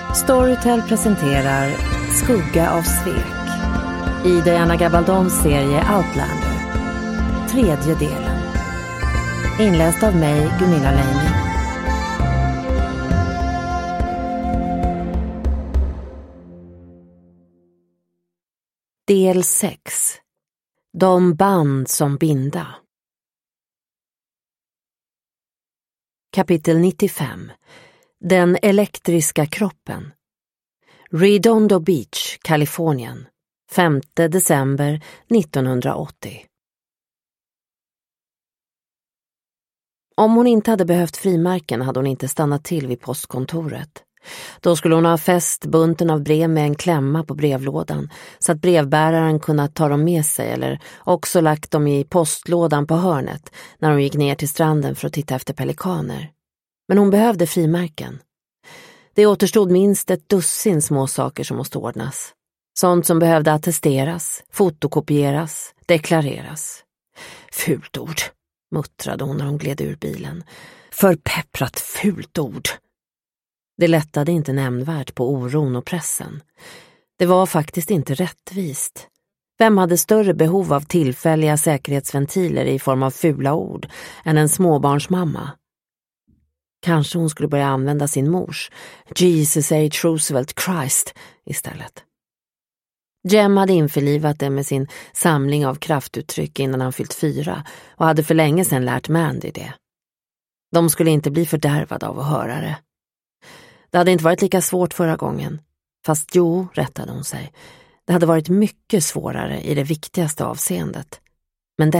Storytel presenterar Skugga av svek i Diana Gabaldons serie Outlander. 3:e delen. Inläst av mig, Gunilla Leining. Del 6. De band som binda. Kapitel 95. Den elektriska kroppen. Redondo Beach, Kalifornien. 5 december 1980. Om hon inte hade behövt frimärken hade hon inte stannat till vid postkontoret. Då skulle hon ha fäst bunten av brev med en klämma på brevlådan så att brevbäraren kunnat ta dem med sig, eller också lagt dem i postlådan på hörnet när hon gick ner till stranden för att titta efter pelikaner. Men hon behövde frimärken. Det återstod minst ett dussin små saker som måste ordnas. Sånt som behövde attesteras, fotokopieras, deklareras. Fult ord, muttrade hon när hon gled ur bilen. Förpepprat fult ord. Det lättade inte nämnvärt på oron och pressen. Det var faktiskt inte rättvist. Vem hade större behov av tillfälliga säkerhetsventiler i form av fula ord än en småbarnsmamma? Kanske hon skulle börja använda sin mors Jesus H. Roosevelt Christ istället. Jem hade införlivat det med sin samling av kraftuttryck innan han fyllt 4 och hade för länge sedan lärt Mandy det. De skulle inte bli fördärvade av att höra det. Det hade inte varit lika svårt förra gången. Fast jo, rättade hon sig. Det hade varit mycket svårare i det viktigaste avseendet. Men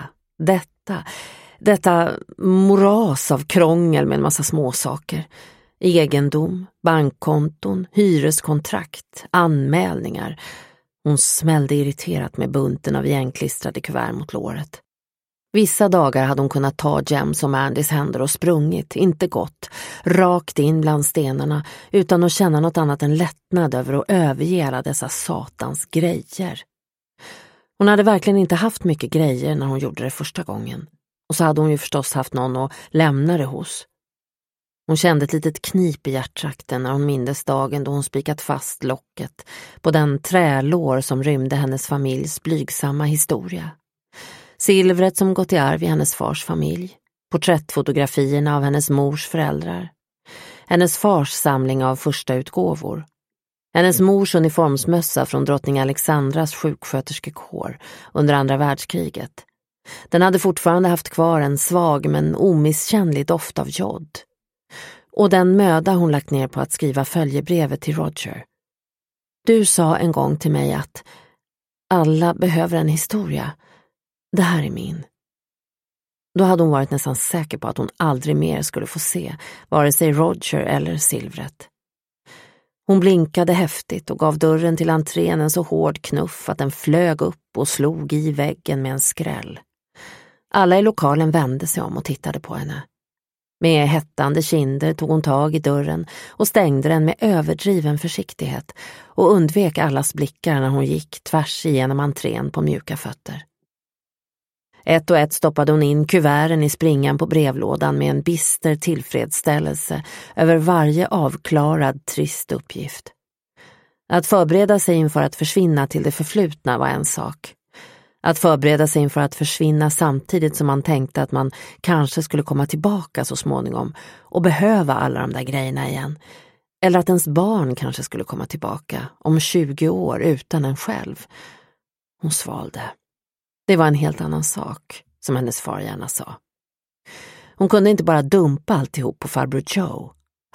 detta moras av krångel med en massa småsaker. Egendom, bankkonton, hyreskontrakt, anmälningar. Hon smällde irriterat med bunten av igenklistrade kuvert mot låret. Vissa dagar hade hon kunnat ta Jems och Mandys händer och sprungit, inte gått, rakt in bland stenarna utan att känna något annat än lättnad över att överge alla dessa satans grejer. Hon hade verkligen inte haft mycket grejer när hon gjorde det första gången. Och så hade hon ju förstås haft någon att lämna det hos. Hon kände ett litet knip i hjärttrakten när hon mindes dagen då hon spikat fast locket på den trälår som rymde hennes familjs blygsamma historia. Silvret som gått i arv i hennes fars familj, porträttfotografierna av hennes mors föräldrar, hennes fars samling av första utgåvor, hennes mors uniformsmössa från drottning Alexandras sjuksköterskekår under andra världskriget. Den hade fortfarande haft kvar en svag men omisskännlig doft av jod. Och den möda hon lagt ner på att skriva följebrevet till Roger. Du sa en gång till mig att alla behöver en historia. Det här är min. Då hade hon varit nästan säker på att hon aldrig mer skulle få se vare sig Roger eller silvret. Hon blinkade häftigt och gav dörren till entrén en så hård knuff att den flög upp och slog i väggen med en skräll. Alla i lokalen vände sig om och tittade på henne. Med hettande kinder tog hon tag i dörren och stängde den med överdriven försiktighet och undvek allas blickar när hon gick tvärs igenom entrén på mjuka fötter. Ett och ett stoppade hon in kuverten i springan på brevlådan med en bister tillfredsställelse över varje avklarad trist uppgift. Att förbereda sig inför att försvinna till det förflutna var en sak. Att förbereda sig inför att försvinna samtidigt som man tänkte att man kanske skulle komma tillbaka så småningom och behöva alla de där grejerna igen. Eller att ens barn kanske skulle komma tillbaka om 20 år utan en själv. Hon svalde. Det var en helt annan sak, som hennes far gärna sa. Hon kunde inte bara dumpa alltihop på farbror Joe.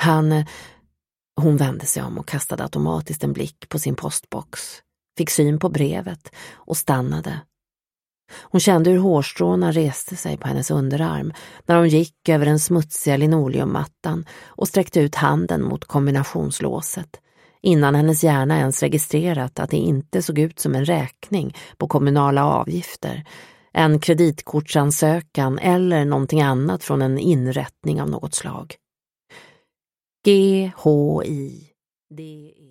Hon vände sig om och kastade automatiskt en blick på sin postbox. Fick syn på brevet och stannade. Hon kände hur hårstråna reste sig på hennes underarm när hon gick över den smutsiga linoleummattan och sträckte ut handen mot kombinationslåset innan hennes hjärna ens registrerat att det inte såg ut som en räkning på kommunala avgifter, en kreditkortsansökan eller någonting annat från en inrättning av något slag. GHIDE